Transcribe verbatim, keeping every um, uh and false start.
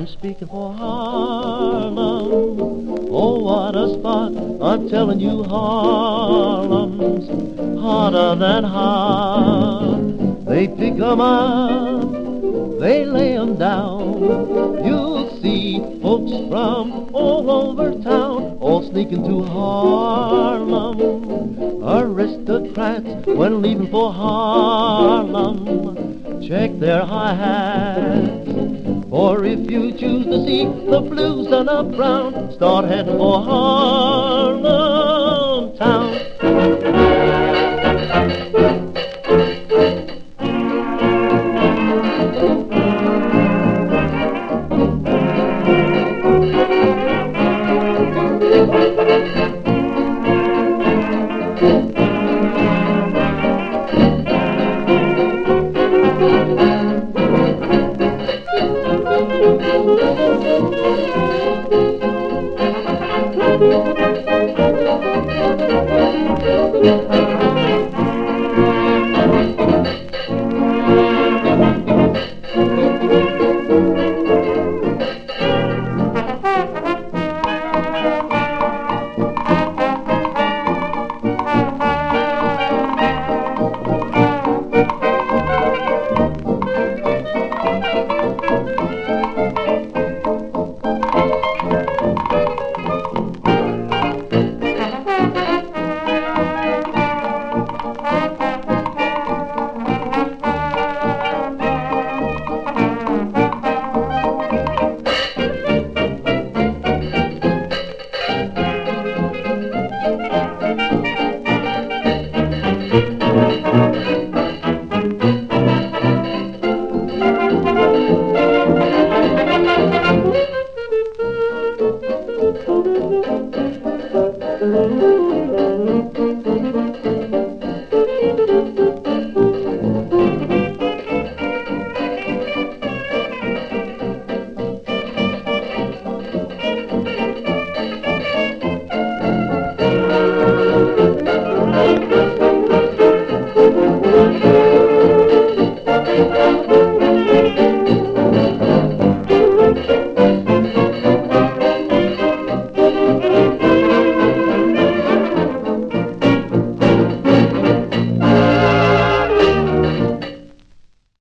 I'm speaking for Harlem. Oh, what a spot. I'm telling you, Harlem's hotter than hot. They pick 'em up, they lay 'em down. You'll see folks from all over town all sneaking to Harlem. Aristocrats, when leaving for Harlem, check their high hats. For if you choose to see the blues done up brown, start heading for Harlem town.